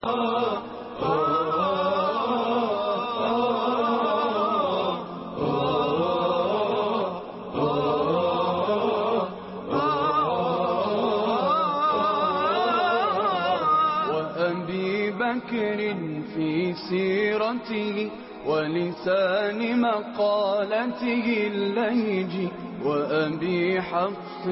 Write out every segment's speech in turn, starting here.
وأبي بكر في سيرته ولسان مقالته اللهج، وأبي حفص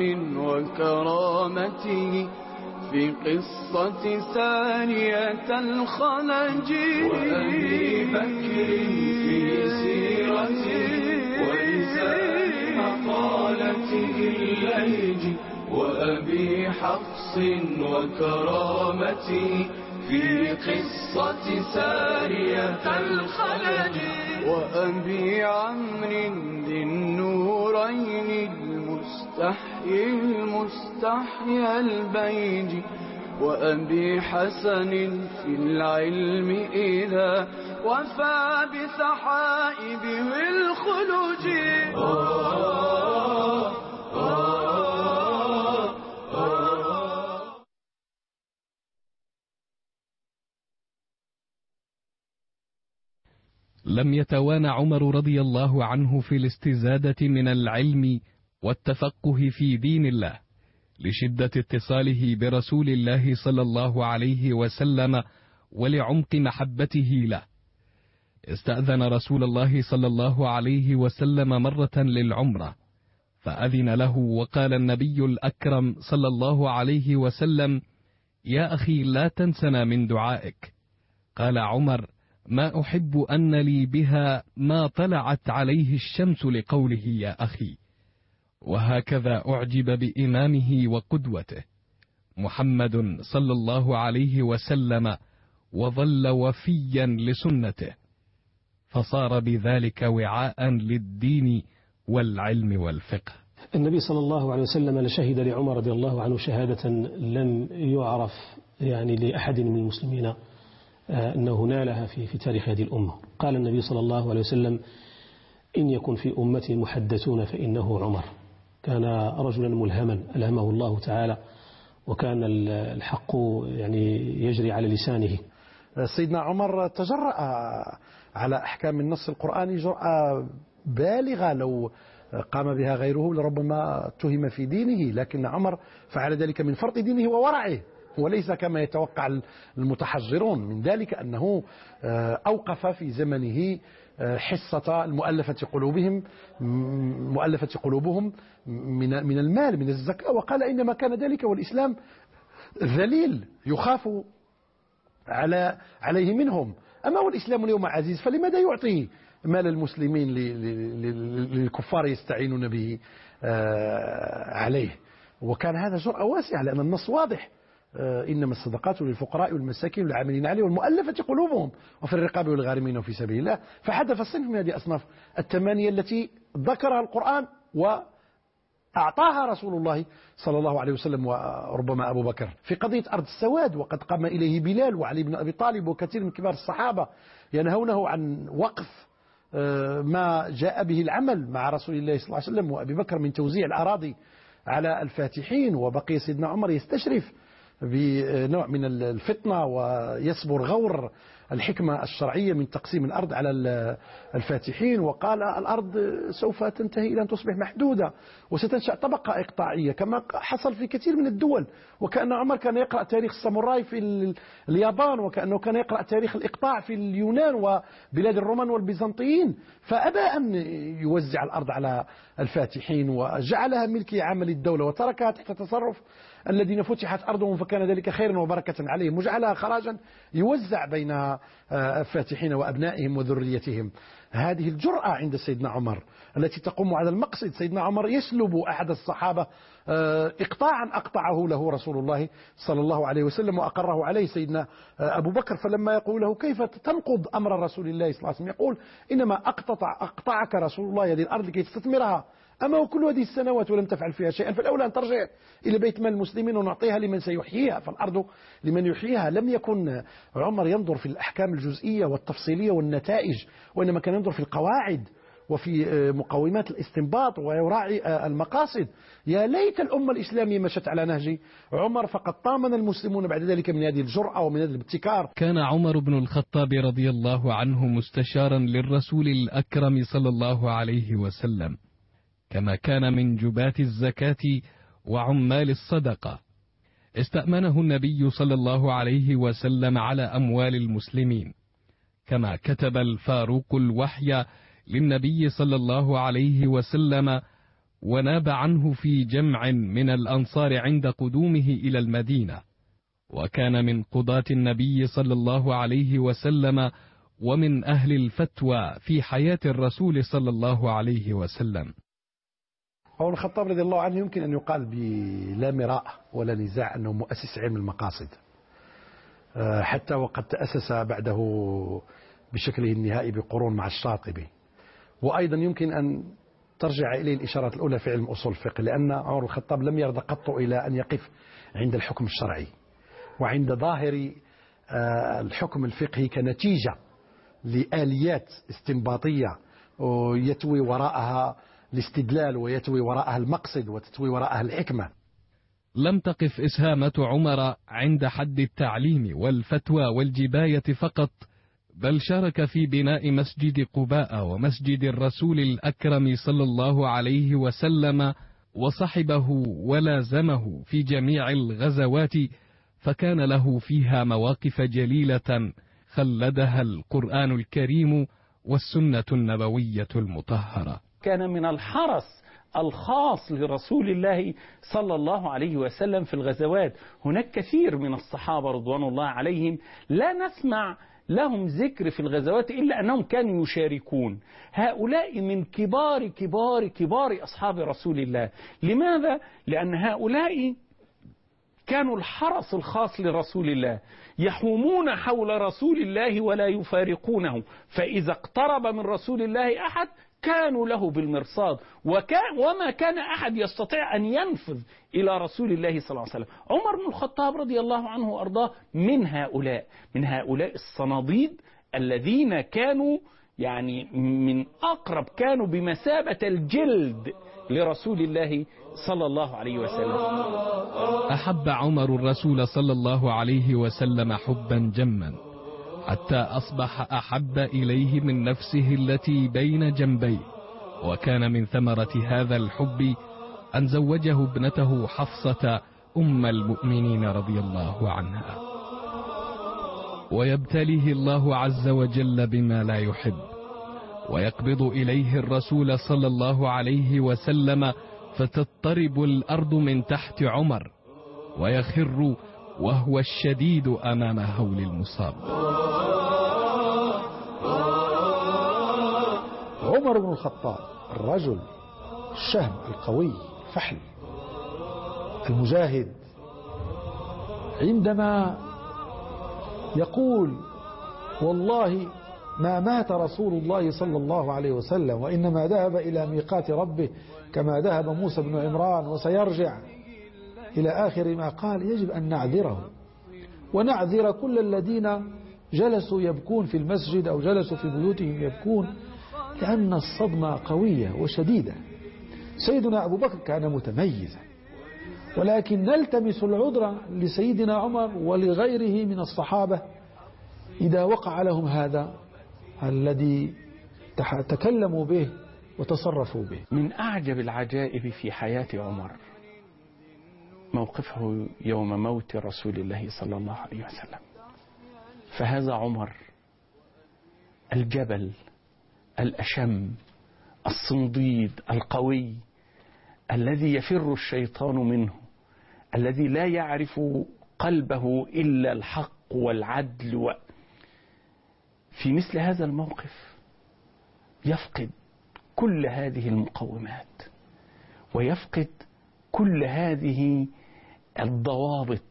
وكرامته في قصة سارية الخلج. وأبي بكر في سيرته ولسان مقالته اللهج، وأبي حفص وكرامته في قصة سارية الخلج. وأبي عمرو ذي النورين المستحيي البيج، وأبي حسن في العلم إذا وفى بسحائبه الخلوج. لم يتوان عمر رضي الله عنه في الاستزادة من العلم والتفقه في دين الله لشدة اتصاله برسول الله صلى الله عليه وسلم ولعمق محبته له. استأذن رسول الله صلى الله عليه وسلم مرة للعمرة فأذن له، وقال النبي الأكرم صلى الله عليه وسلم: يا أخي لا تنسنا من دعائك. قال عمر: ما أحب أن لي بها ما طلعت عليه الشمس، لقوله يا أخي. وهكذا أعجب بإمامه وقدوته محمد صلى الله عليه وسلم، وظل وفيا لسنته، فصار بذلك وعاء للدين والعلم والفقه. النبي صلى الله عليه وسلم لشهد لعمر رضي الله عنه شهادة لم يعرف لأحد من المسلمين أنه نالها في تاريخ هذه الأمة. قال النبي صلى الله عليه وسلم: إن يكن في أمتي محدثون فإنه عمر. كان رجلا ملهما ألهمه الله تعالى، وكان الحق يجري على لسانه. سيدنا عمر تجرأ على أحكام النص القرآني جرأة بالغة، لو قام بها غيره لربما اتهم في دينه، لكن عمر فعل ذلك من فرط دينه وورعه، وليس كما يتوقع المتحجرون من ذلك أنه أوقف في زمنه حصة مؤلفة قلوبهم من المال، من الزكاة، وقال إنما كان ذلك والإسلام ذليل يخاف عليه منهم. أما والإسلام اليوم عزيز، فلماذا يعطي مال المسلمين للكفار يستعينون به عليه؟ وكان هذا جرأة واسعة، لأن النص واضح: إنما الصدقات للفقراء والمساكين والعاملين عليه والمؤلفة قلوبهم وفي الرقاب والغارمين وفي سبيل الله. فحدث صنف من هذه الأصناف الثمانية التي ذكرها القرآن وأعطاها رسول الله صلى الله عليه وسلم، وربما أبو بكر، في قضية أرض السواد. وقد قام إليه بلال وعلي بن أبي طالب وكثير من كبار الصحابة ينهونه عن وقف ما جاء به العمل مع رسول الله صلى الله عليه وسلم وأبي بكر من توزيع الأراضي على الفاتحين. وبقي سيدنا عمر يستشرف بنوع من الفتنة ويصبر غور الحكمة الشرعية من تقسيم الأرض على الفاتحين، وقال: الأرض سوف تنتهي إلى أن تصبح محدودة وستنشأ طبقة إقطاعية كما حصل في كثير من الدول. وكأن عمر كان يقرأ تاريخ الساموراي في اليابان، وكأنه كان يقرأ تاريخ الإقطاع في اليونان وبلاد الرومان والبيزنطيين، فأبى أن يوزع الأرض على الفاتحين وجعلها ملكية عامة للدولة، وتركها تحت تصرف الذين فتحت أرضهم فكان ذلك خيرا وبركة عليهم، وجعلها خراجا يوزع بين الفاتحين وأبنائهم وذريتهم. هذه الجرأة عند سيدنا عمر التي تقوم على المقصد. سيدنا عمر يسلب أحد الصحابة إقطاعا أقطعه له رسول الله صلى الله عليه وسلم وأقره عليه سيدنا أبو بكر، فلما يقول له: كيف تنقض أمر رسول الله صلى الله عليه وسلم؟ يقول: إنما أقطعك رسول الله هذه الأرض لكي تستثمرها، أما وكل هذه السنوات ولم تفعل فيها شيئا، فالأولى أن ترجع إلى بيت مال المسلمين ونعطيها لمن سيحييها، فالأرض لمن يحييها. لم يكن عمر ينظر في الأحكام الجزئية والتفصيلية والنتائج، وإنما كان ينظر في القواعد وفي مقومات الاستنباط ويراعي المقاصد. يا ليت الأمة الإسلامية مشت على نهج عمر، فقد طامن المسلمون بعد ذلك من هذه الجرأة ومن هذا الابتكار. كان عمر بن الخطاب رضي الله عنه مستشارا للرسول الأكرم صلى الله عليه وسلم، كما كان من جباة الزكاة وعمال الصدقة. استأمنه النبي صلى الله عليه وسلم على أموال المسلمين، كما كتب الفاروق الوحي للنبي صلى الله عليه وسلم، وناب عنه في جمع من الأنصار عند قدومه إلى المدينة، وكان من قضاة النبي صلى الله عليه وسلم ومن أهل الفتوى في حياة الرسول صلى الله عليه وسلم. عمر بن الخطاب رضي الله عنه يمكن أن يقال بلا مراء ولا نزاع أنه مؤسس علم المقاصد، حتى وقد تأسس بعده بشكله النهائي بقرون مع الشاطبي. وأيضا يمكن أن ترجع إليه الإشارات الأولى في علم أصول الفقه، لأن عمر بن الخطاب لم يرضى قط إلى أن يقف عند الحكم الشرعي وعند ظاهر الحكم الفقهي كنتيجة لآليات استنباطية يتوي وراءها الاستدلال ويتوي وراءها المقصد وتتوي وراءها الحكمة. لم تقف إسهامة عمر عند حد التعليم والفتوى والجباية فقط، بل شارك في بناء مسجد قباء ومسجد الرسول الأكرم صلى الله عليه وسلم، وصحبه ولازمه في جميع الغزوات، فكان له فيها مواقف جليلة خلدها القرآن الكريم والسنة النبوية المطهرة. كان من الحرص الخاص لرسول الله صلى الله عليه وسلم في الغزوات. هناك كثير من الصحابة رضوان الله عليهم لا نسمع لهم ذكر في الغزوات إلا أنهم كانوا يشاركون. هؤلاء من كبار كبار كبار أصحاب رسول الله. لماذا؟ لأن هؤلاء كانوا الحرس الخاص لرسول الله، يحومون حول رسول الله ولا يفارقونه، فإذا اقترب من رسول الله أحد كانوا له بالمرصاد، وما كان أحد يستطيع أن ينفذ إلى رسول الله صلى الله عليه وسلم. عمر بن الخطاب رضي الله عنه وأرضاه من هؤلاء الصناديد الذين كانوا يعني من أقرب، كانوا بمثابة الجلد لرسول الله صلى الله عليه وسلم. أحب عمر الرسول صلى الله عليه وسلم حبا جما، حتى أصبح أحب إليه من نفسه التي بين جنبيه. وكان من ثمرة هذا الحب أن زوجه ابنته حفصة أم المؤمنين رضي الله عنها. ويبتليه الله عز وجل بما لا يحب، ويقبض إليه الرسول صلى الله عليه وسلم، فتضطرب الأرض من تحت عمر، ويخر وهو الشديد أمام هول المصاب. عمر بن الخطاب الرجل الشهم القوي الفحل المجاهد، عندما يقول والله ما مات رسول الله صلى الله عليه وسلم وإنما ذهب إلى ميقات ربه كما ذهب موسى بن عمران وسيرجع إلى آخر ما قال، يجب أن نعذره ونعذر كل الذين جلسوا يبكون في المسجد أو جلسوا في بيوتهم يبكون، لأن الصدمة قوية وشديدة. سيدنا أبو بكر كان متميزا، ولكن نلتمس العذر لسيدنا عمر ولغيره من الصحابة إذا وقع لهم هذا الذي تكلموا به وتصرفوا به. من أعجب العجائب في حياة عمر موقفه يوم موت رسول الله صلى الله عليه وسلم. فهذا عمر الجبل الأشم الصنديد القوي الذي يفر الشيطان منه، الذي لا يعرف قلبه إلا الحق والعدل. في مثل هذا الموقف يفقد كل هذه المقومات ويفقد كل هذه الضوابط.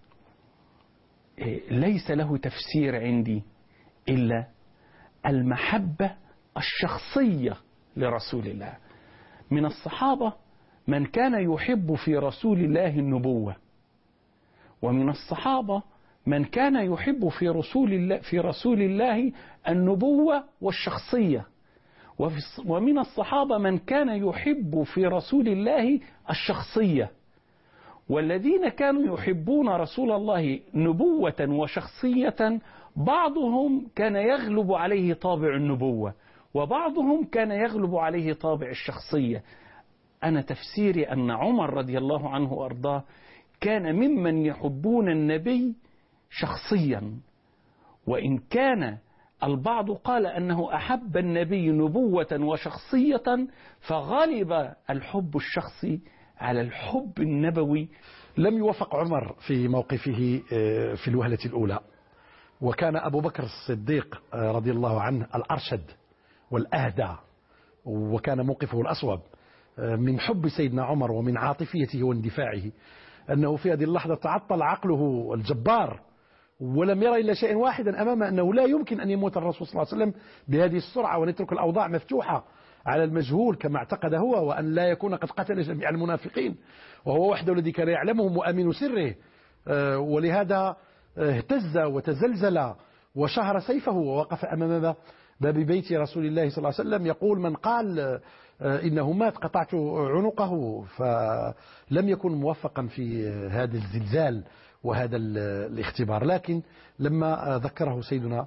ليس له تفسير عندي إلا المحبة الشخصية لرسول الله. من الصحابة من كان يحب في رسول الله النبوة، ومن الصحابة من كان يحب في رسول الله النبوة والشخصية، ومن الصحابة من كان يحب في رسول الله الشخصية، والذين كانوا يحبون رسول الله نبوة وشخصية بعضهم كان يغلب عليه طابع النبوة وبعضهم كان يغلب عليه طابع الشخصية. أنا تفسيري أن عمر رضي الله عنه وأرضاه كان ممن يحبون النبي شخصيا، وإن كان البعض قال أنه أحب النبي نبوة وشخصية فغلب الحب الشخصي على الحب النبوي. لم يوفق عمر في موقفه في الوهلة الأولى، وكان أبو بكر الصديق رضي الله عنه الأرشد والأهدى، وكان موقفه الأصوب من حب سيدنا عمر ومن عاطفيته واندفاعه، أنه في هذه اللحظة تعطل عقله الجبار ولم يرى إلا شيء واحدا أمامه، أنه لا يمكن أن يموت الرسول صلى الله عليه وسلم بهذه السرعة ونترك الأوضاع مفتوحة على المجهول كما اعتقد هو، وأن لا يكون قد قتل جميع المنافقين وهو وحده الذي كان يعلمهم وأمين سره. ولهذا اهتز وتزلزل وشهر سيفه ووقف أمام باب بيت رسول الله صلى الله عليه وسلم يقول: من قال إنه مات قطعت عنقه. فلم يكن موفقا في هذا الزلزال وهذا الاختبار. لكن لما ذكره سيدنا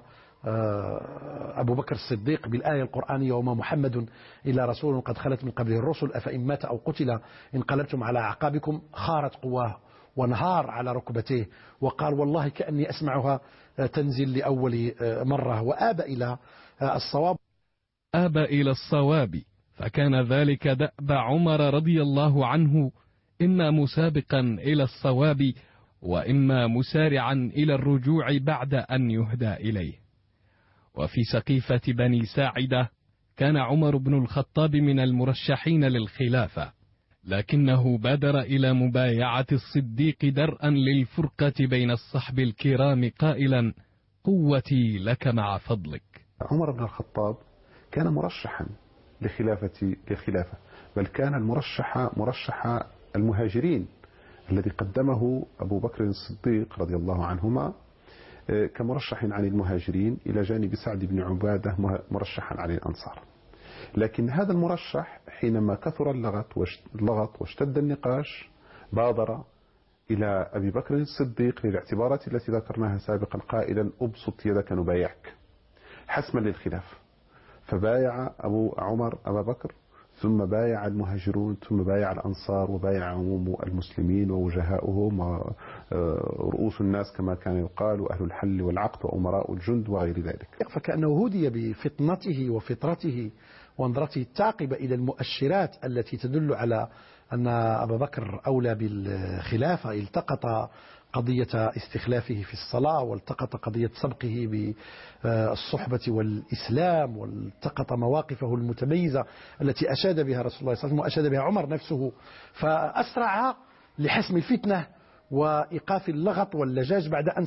أبو بكر الصديق بالآية القرآنية: وما محمد إلا رسول قد خلت من قبله الرسل أفإن مات أو قتل انقلبتم على أعقابكم، خارت قواه وانهار على ركبتيه وقال: والله كأني أسمعها تنزل لأول مرة، وآب إلى الصواب. آب إلى الصواب، فكان ذلك دأب عمر رضي الله عنه، إما مسابقا إلى الصواب وإما مسارعا إلى الرجوع بعد أن يهدى إليه. وفي سقيفة بني ساعدة كان عمر بن الخطاب من المرشحين للخلافة، لكنه بادر إلى مبايعة الصديق درءا للفرقة بين الصحب الكرام قائلا: قوتي لك مع فضلك. عمر بن الخطاب كان مرشحا للخلافة، بل كان مرشح المهاجرين الذي قدمه أبو بكر الصديق رضي الله عنهما كمرشح عن المهاجرين إلى جانب سعد بن عبادة مرشحا عن الأنصار. لكن هذا المرشح حينما كثر اللغط واشتد النقاش بادر إلى أبي بكر الصديق للاعتبارات التي ذكرناها سابقا قائلا: أبسط يدك نبايعك، حسما للخلاف. فبايع عمر أبا بكر، ثم بايع المهاجرون، ثم بايع الأنصار، وبايع عموم المسلمين ووجهاؤهم ورؤوس الناس كما كان يقال، أهل الحل والعقد وأمراء الجند وغير ذلك. فكأنه هدي بفطنته وفطرته ونظرته التعقبة إلى المؤشرات التي تدل على أن أبا بكر أولى بالخلافة. التقط قضية استخلافه في الصلاة، والتقط قضية سبقه بالصحبة والإسلام، والتقط مواقفه المتميزة التي أشاد بها رسول الله صلى الله عليه وسلم وأشاد بها عمر نفسه، فأسرع لحسم الفتنة وإيقاف اللغط واللجاج بعد أن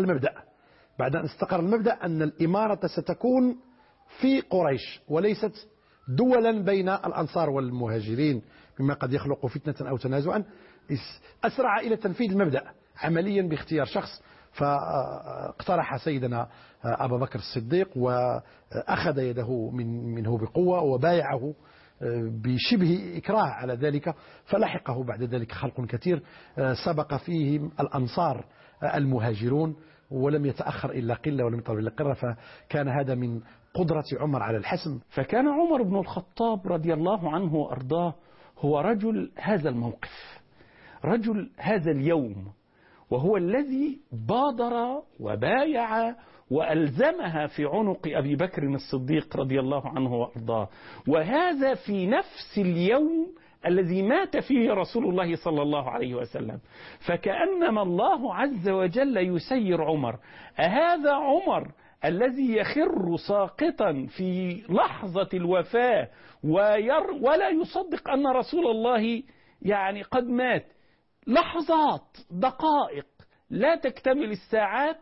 استقر المبدأ أن الإمارة ستكون في قريش وليست دولا بين الأنصار والمهاجرين مما قد يخلق فتنة أو تنازعا. أسرع إلى تنفيذ المبدأ عمليا باختيار شخص، فاقترح سيدنا أبا بكر الصديق وأخذ يده منه بقوة وبايعه بشبه إكراه على ذلك. فلحقه بعد ذلك خلق كثير سبق فيهم الأنصار المهاجرون، ولم يتأخر إلا قلة ولم يطلب إلا قلة. فكان هذا من قدرة عمر على الحسم. فكان عمر بن الخطاب رضي الله عنه وأرضاه هو رجل هذا الموقف، رجل هذا اليوم، وهو الذي بادر وبايع وألزمها في عنق أبي بكر الصديق رضي الله عنه وأرضاه، وهذا في نفس اليوم الذي مات فيه رسول الله صلى الله عليه وسلم. فكأنما الله عز وجل يسير عمر، أهذا عمر الذي يخر ساقطا في لحظة الوفاة ولا يصدق أن رسول الله يعني قد مات، لحظات دقائق لا تكتمل الساعات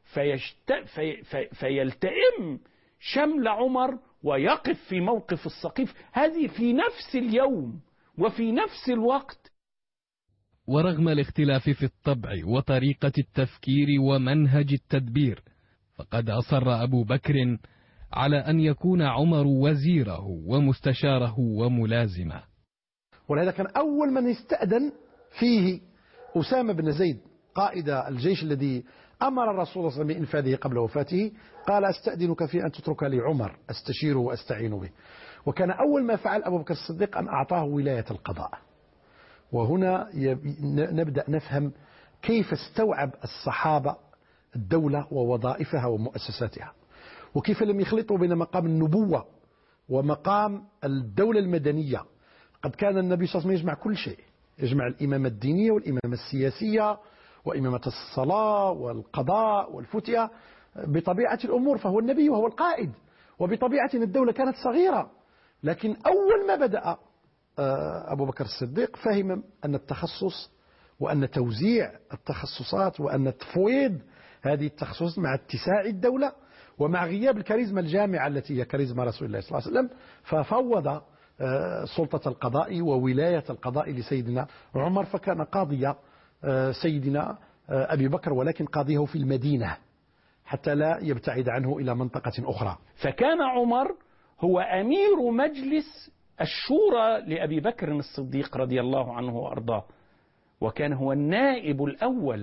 فيلتئم شمل عمر ويقف في موقف السقيف، هذه في نفس اليوم وفي نفس الوقت. ورغم الاختلاف في الطبع وطريقة التفكير ومنهج التدبير، فقد أصر أبو بكر على أن يكون عمر وزيره ومستشاره وملازمه. ولهذا كان أول من استأذن فيه أسامة بن زيد قائد الجيش الذي أمر الرسول صلى الله عليه وسلم بإنفاذه قبل وفاته، قال أستأذنك في أن تترك لي عمر أستشيره وأستعين به. وكان أول ما فعل أبو بكر الصديق أن أعطاه ولاية القضاء. وهنا نبدأ نفهم كيف استوعب الصحابة الدولة ووظائفها ومؤسساتها، وكيف لم يخلطوا بين مقام النبوة ومقام الدولة المدنية. قد كان النبي صلى الله عليه وسلم يجمع كل شيء، يجمع الإمامة الدينية والإمامة السياسية وإمامة الصلاة والقضاء والفتية بطبيعة الأمور، فهو النبي وهو القائد، وبطبيعة الدولة كانت صغيرة. لكن أول ما بدأ أبو بكر الصديق فهم أن التخصص وأن توزيع التخصصات وأن تفويض هذه التخصصات مع اتساع الدولة ومع غياب الكاريزما الجامعة التي هي كاريزما رسول الله صلى الله عليه وسلم، ففوض سلطة القضاء وولاية القضاء لسيدنا عمر، فكان قاضي سيدنا أبي بكر، ولكن قاضيه في المدينة حتى لا يبتعد عنه إلى منطقة أخرى. فكان عمر هو أمير مجلس الشورى لأبي بكر الصديق رضي الله عنه وأرضاه، وكان هو النائب الأول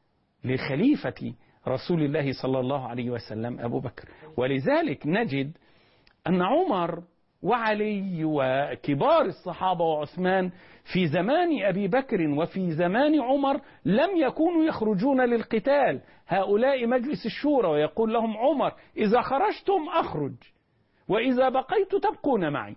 لخليفة رسول الله صلى الله عليه وسلم أبو بكر. ولذلك نجد أن عمر وعلي وكبار الصحابة وعثمان في زمان أبي بكر وفي زمان عمر لم يكونوا يخرجون للقتال، هؤلاء مجلس الشورى، ويقول لهم عمر: إذا خرجتم أخرج، وإذا بقيت تبقون معي.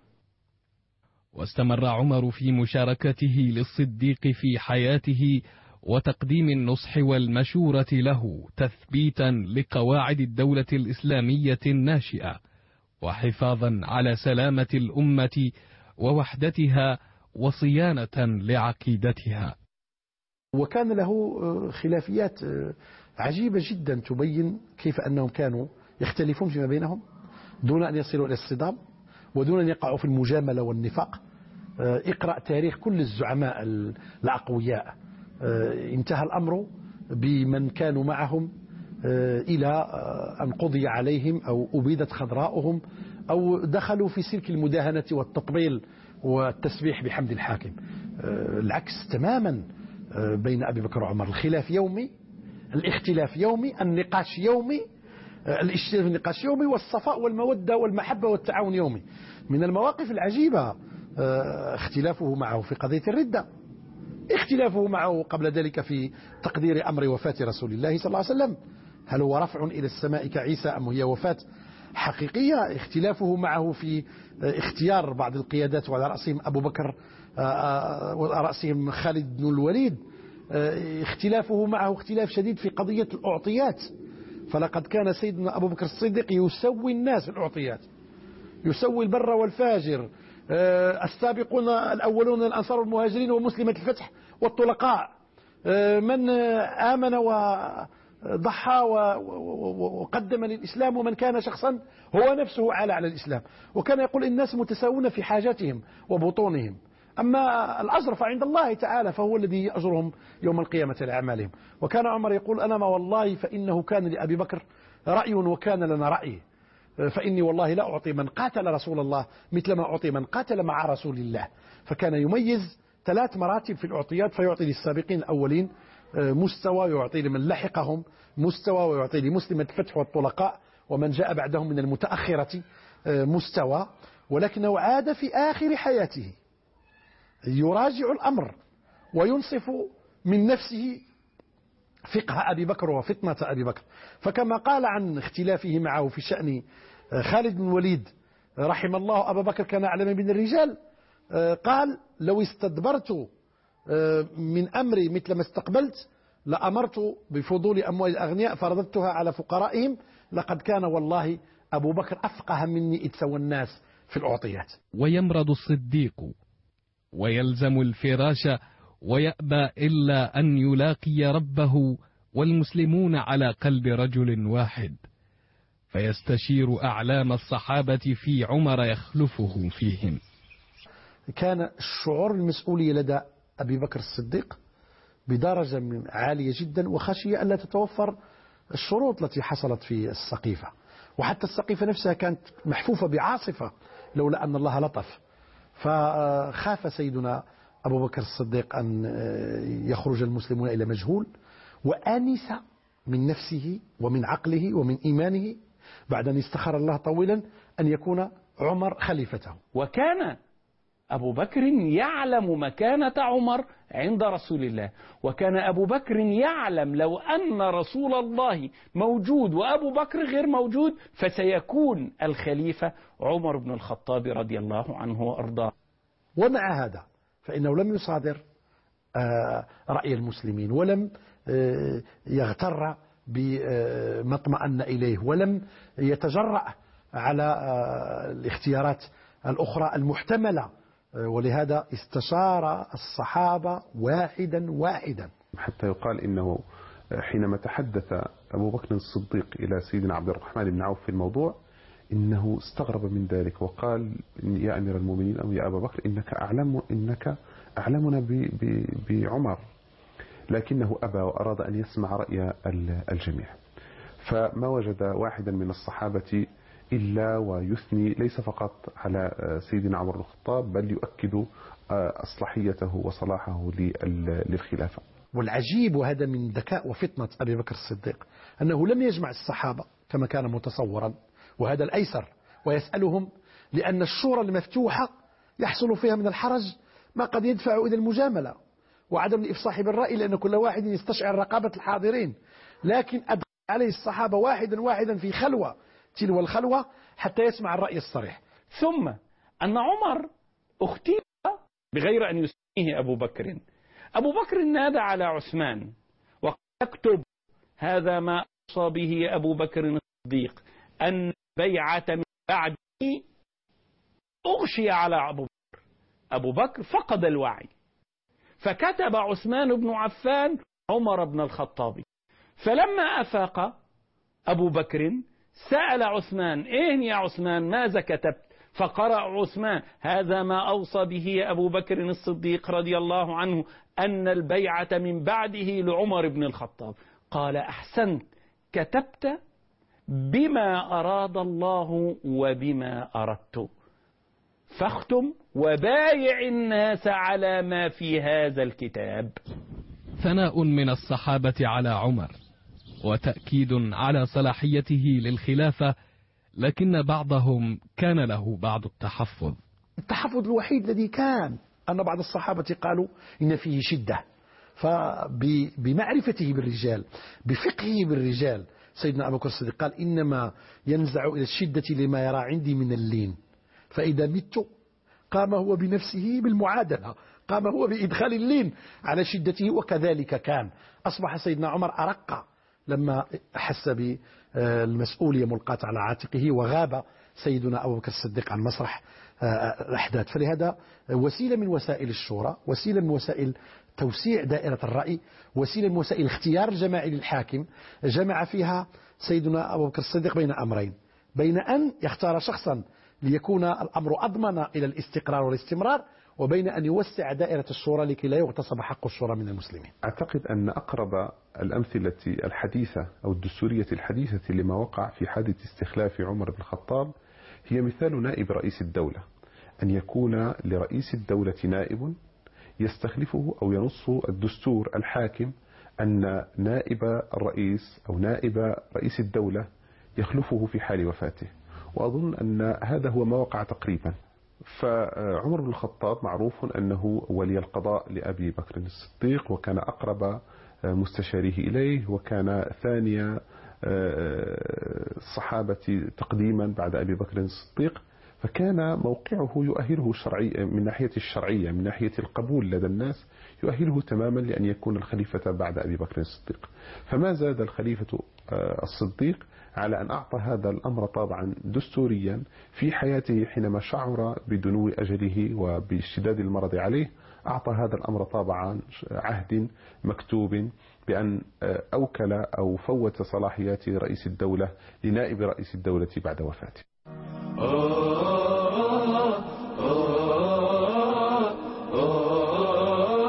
واستمر عمر في مشاركته للصديق في حياته وتقديم النصح والمشورة له تثبيتا لقواعد الدولة الإسلامية الناشئة، وحفاظا على سلامة الأمة ووحدتها وصيانة لعقيدتها. وكان له خلافيات عجيبة جدا تبين كيف أنهم كانوا يختلفون فيما بينهم دون أن يصلوا إلى الصدام ودون أن يقعوا في المجاملة والنفاق. اقرأ تاريخ كل الزعماء الأقوياء، انتهى الأمر بمن كانوا معهم إلى أن قضي عليهم أو أبيدت خضراؤهم أو دخلوا في سلك المداهنة والتطبيل والتسبيح بحمد الحاكم. العكس تماما بين أبي بكر وعمر، الخلاف يومي، الاختلاف يومي، النقاش يومي، الاجتهاد النقاش يومي، والصفاء والمودة والمحبة والتعاون يومي. من المواقف العجيبة اختلافه معه في قضية الردة، اختلافه معه قبل ذلك في تقدير أمر وفاة رسول الله صلى الله عليه وسلم، هل هو رفع إلى السماء كعيسى أم هي وفاة حقيقية، اختلافه معه في اختيار بعض القيادات وعلى رأسهم أبو بكر وعلى رأسهم خالد بن الوليد، اختلافه معه اختلاف شديد في قضية الأعطيات. فلقد كان سيدنا أبو بكر الصديق يسوي الناس في الأعطيات، يسوي البر والفاجر، السابقون الأولون الأنصار والمهاجرين ومسلمة الفتح والطلقاء، من آمن وضحى وقدم للإسلام، ومن كان شخصا هو نفسه على الإسلام. وكان يقول الناس متساوون في حاجاتهم وبطونهم، أما الأجر فعند الله تعالى، فهو الذي يأجرهم يوم القيامة لأعمالهم. وكان عمر يقول: أنا ما والله فإنه كان لأبي بكر رأي وكان لنا رأي، فإني والله لا أعطي من قاتل رسول الله مثل ما أعطي من قاتل مع رسول الله. فكان يميز 3 مراتب في الأعطيات، فيعطي للسابقين الأولين مستوى، ويعطي لمن لحقهم مستوى، ويعطي لمسلمة الفتح والطلقاء ومن جاء بعدهم من المتأخرة مستوى. ولكنه عاد في آخر حياته يراجع الأمر وينصف من نفسه فقه أبي بكر وفطنة أبي بكر. فكما قال عن اختلافه معه في شأن خالد بن الوليد: رحم الله أبا بكر كان أعلم من الرجال، قال: لو استدبرت من أمري مثل ما استقبلت لأمرت بفضول أموال الأغنياء فرددتها على فقرائهم. لقد كان والله أبو بكر أفقه مني إذ سوى الناس في الأعطيات. ويمرض الصديق ويلزم الفراش ويأبى إلا أن يلاقي ربه والمسلمون على قلب رجل واحد، فيستشير أعلام الصحابة في عمر يخلفه فيهم. كان الشعور المسؤولية لدى أبي بكر الصديق بدرجة عالية جدا، وخشية ألا تتوفر الشروط التي حصلت في السقيفة. وحتى السقيفة نفسها كانت محفوفة بعاصفة لولا أن الله لطف. فخاف سيدنا أبو بكر الصديق أن يخرج المسلمون إلى مجهول، وآنس من نفسه ومن عقله ومن إيمانه بعد أن استخر الله طويلا أن يكون عمر خليفته. وكان أبو بكر يعلم مكانة عمر عند رسول الله، وكان أبو بكر يعلم لو أن رسول الله موجود وأبو بكر غير موجود فسيكون الخليفة عمر بن الخطاب رضي الله عنه وأرضاه. ومع هذا فإنه لم يصادر رأي المسلمين، ولم يغتر بما اطمأن إليه، ولم يتجرأ على الاختيارات الأخرى المحتملة، ولهذا استشار الصحابة واحدا واحدا. حتى يقال إنه حينما تحدث أبو بكر الصديق إلى سيدنا عبد الرحمن بن عوف في الموضوع إنه استغرب من ذلك وقال: يا أمير المؤمنين أو يا أبا بكر إنك أعلمنا بعمر، لكنه أبى وأراد أن يسمع رأي الجميع. فما وجد واحدا من الصحابة إلا ويثني ليس فقط على سيدنا عمر بن الخطاب بل يؤكد أصلاحيته وصلاحه للخلافة. والعجيب، وهذا من ذكاء وفطنة أبي بكر الصديق، أنه لم يجمع الصحابة كما كان متصورا، وهذا الأيسر، ويسألهم، لأن الشورى المفتوحة يحصل فيها من الحرج ما قد يدفع إلى المجاملة وعدم الإفصاح بالرأي، لأن كل واحد يستشعر رقابة الحاضرين. لكن أدخل عليه الصحابة واحدا واحدا في خلوة تلو الخلوة حتى يسمع الرأي الصريح. ثم أن عمر اختير بغير أن يسميه أبو بكر. أبو بكر نادى على عثمان وقال: اكتب هذا ما أوصى به أبو بكر الصديق، أن بيعة من بعده أغشي على أبو بكر. أبو بكر فقد الوعي، فكتب عثمان بن عفان عمر بن الخطاب. فلما أفاق أبو بكر سأل عثمان: إيه يا عثمان ماذا كتبت؟ فقرأ عثمان: هذا ما أوصى به أبو بكر الصديق رضي الله عنه، أن البيعة من بعده لعمر بن الخطاب. قال: أحسنت، كتبت بما أراد الله وبما أردت، فاختم وبايع الناس على ما في هذا الكتاب. ثناء من الصحابة على عمر وتأكيد على صلاحيته للخلافة، لكن بعضهم كان له بعض التحفظ. التحفظ الوحيد الذي كان أن بعض الصحابة قالوا إن فيه شدة، فبمعرفته بالرجال بفقهه بالرجال سيدنا أبو بكر الصديق قال: إنما ينزع إلى الشدة لما يرى عندي من اللين، فإذا مت قام هو بنفسه بالمعادلة، قام هو بإدخال اللين على شدته. وكذلك كان أصبح سيدنا عمر أرق لما أحس بالمسؤولية ملقاة على عاتقه، وغاب سيدنا أبو بكر الصديق عن مسرح الأحداث. فلهذا وسيلة من وسائل الشورى، وسيلة من وسائل توسيع دائرة الرأي، وسيلة من وسائل اختيار الجماعي للحاكم، جمع فيها سيدنا أبو بكر الصديق بين أمرين: بين أن يختار شخصا ليكون الأمر أضمن إلى الاستقرار والاستمرار، وبين أن يوسع دائرة الشورى لكي لا يغتصب حق الشورى من المسلمين. أعتقد أن أقرب الأمثلة الحديثة أو الدستورية الحديثة لما وقع في حادث استخلاف عمر بن الخطاب هي مثال نائب رئيس الدولة، أن يكون لرئيس الدولة نائب يستخلفه أو ينص الدستور الحاكم أن نائب الرئيس أو نائب رئيس الدولة يخلفه في حال وفاته. وأظن أن هذا هو ما وقع تقريبا. فعمر بن الخطاب معروف أنه ولي القضاء لأبي بكر الصديق، وكان أقرب مستشاريه إليه، وكان ثاني الصحابة تقديما بعد أبي بكر الصديق، فكان موقعه يؤهله شرعي من ناحية الشرعية، من ناحية القبول لدى الناس يؤهله تماما لأن يكون الخليفة بعد أبي بكر الصديق. فما زاد الخليفة الصديق على أن أعطى هذا الأمر طابعا دستوريا في حياته حينما شعر بدنو أجله وباشتداد المرض عليه، أعطى هذا الأمر طابعا عهد مكتوب بأن أوكل أو فوت صلاحيات رئيس الدولة لنائب رئيس الدولة بعد وفاته.